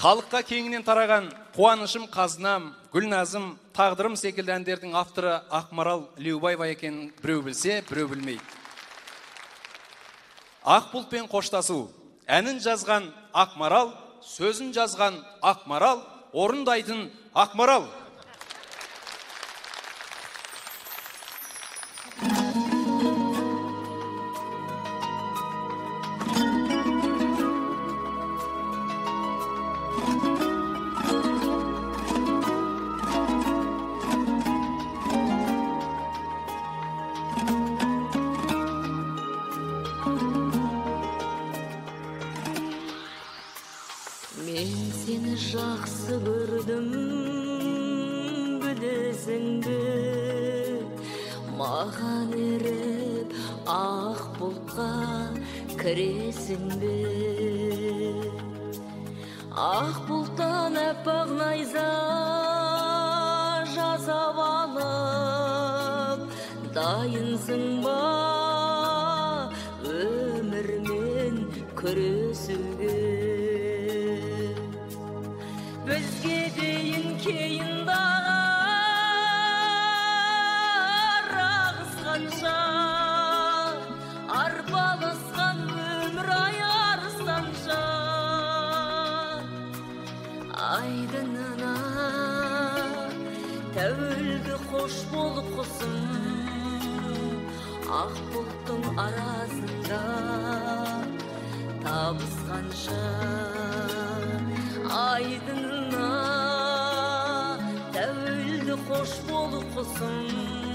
Халыққа кеңінен тараған қуанышым қазынам, Гүлназым, тағдырым секілді әндердің авторы Ақмарал Леубаева екенін біреу білсе, біреу білмейді. Ақ бұлтпен қоштасу. Әнін жазған Ақмарал, сөзін жазған Ақмарал, орындайтын Ақмарал. Мен сені жақсы көрдім, білесіңді, маған еріп ақ бұлтқа кіресіңді. Ақ бұлттан әппақ найза жасап алып, дайынсың ба өмірмен күресуге? Бізге дейін кейін дағар ағысқанша, арпалысқан өмір ай арыстанша, айдынына тәуелді қош болып құсым, ақ бұлттың арасында табысқанша, айдынына тәуелді қош болып құсым,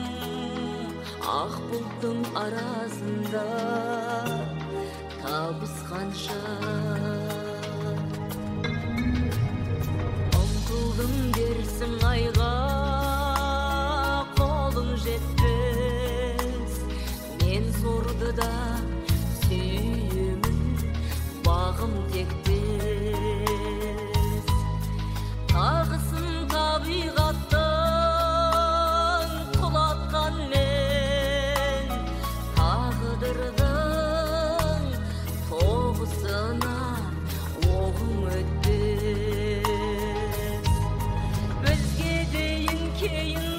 ақ бұлттың арасында табысқанша. Ұмтылдым дерсің айға, қолым жетпес, мен зорды да сүйемін, бағым тектес. Тағысын табиғаттың құлатқан мен, тағдырдың тоғысына оғым өтпес. Бізге дейін кейін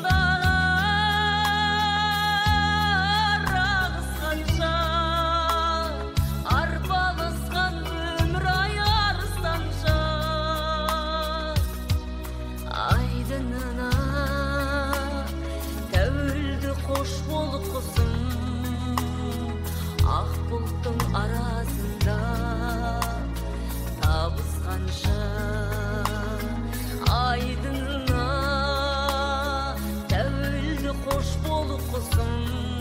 дағар ағысқанша, арпалысқан өмір ай арыстанша, айдынына тәуелді қош болып құсым, ақ бұлттың арасында табысқанша, айдынына тәуелді қош болып құсым,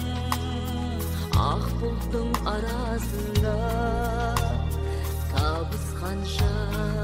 ақ бұлттың арасында табысқанша.